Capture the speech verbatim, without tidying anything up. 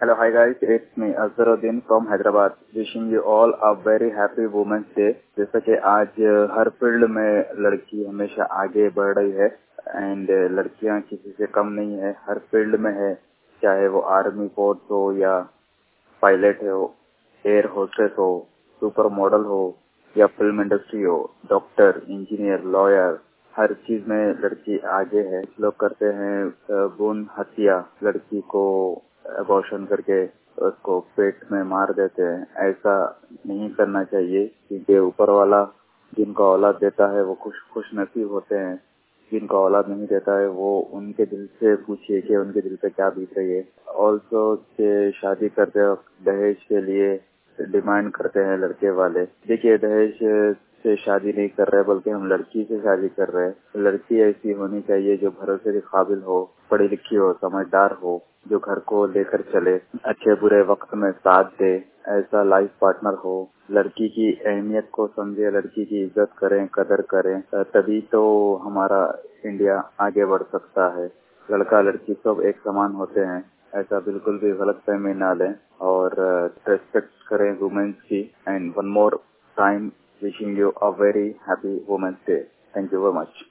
Hello, hi guys. It's me Azharuddin from Hyderabad. Wishing you all a very happy Women's Day. जैसा कि आज हर field में लड़की हमेशा आगे बढ़ रही है एंड लड़कियां किसी से कम नहीं है, हर फील्ड में है, चाहे वो आर्मी फोर्स हो या पायलट हो, एयर होस्टेस हो, सुपर मॉडल हो या फिल्म इंडस्ट्री हो, डॉक्टर, इंजीनियर, लॉयर, हर चीज में लड़की आगे है। लोग करते हैं भ्रूण हत्या, लड़की को अबॉर्शन करके उसको पेट में मार देते हैं। ऐसा नहीं करना चाहिए क्योंकि ऊपर वाला जिनको औलाद देता है वो खुश खुश नसीब होते हैं, जिनको औलाद नहीं देता है वो उनके दिल से पूछिए कि उनके दिल पे क्या बीत रही है। ऑल्सो के शादी करते वक्त दहेज के लिए डिमांड करते हैं लड़के वाले। देखिए, दहेज से शादी नहीं कर रहे बल्कि हम लड़की से शादी कर रहे हैं। लड़की ऐसी होनी चाहिए जो भरोसे के काबिल हो, पढ़ी लिखी हो, समझदार हो, जो घर को लेकर चले, अच्छे बुरे वक्त में साथ दे, ऐसा लाइफ पार्टनर हो। लड़की की अहमियत को समझे, लड़की की इज्जत करें, कदर करें, तभी तो हमारा इंडिया आगे बढ़ सकता है। लड़का लड़की सब एक समान होते हैं, ऐसा बिल्कुल भी गलतफहमी ना लें और रेस्पेक्ट करें वुमेन्स की। And one more time wishing you a very happy women's day. Thank you very much.